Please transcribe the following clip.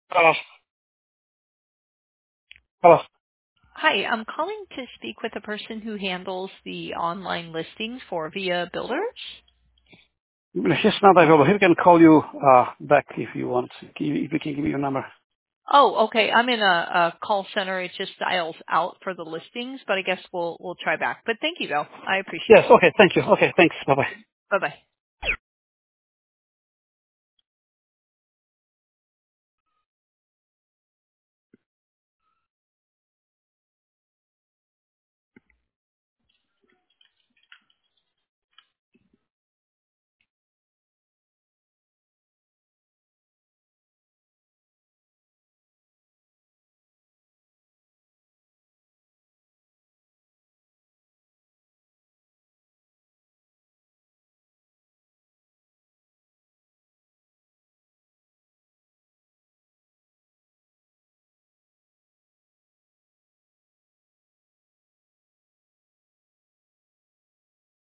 Hello. Hello. Hi, I'm calling to speak with the person who handles the online listings for Via Builders. He's not available. He can call you back if you want. If you can give me your number. Oh, okay. I'm in a call center. It just dials out for the listings, but I guess we'll try back. But thank you, though. I appreciate Yes. it. Okay. Thank you. Okay. Thanks. Bye bye. Bye bye.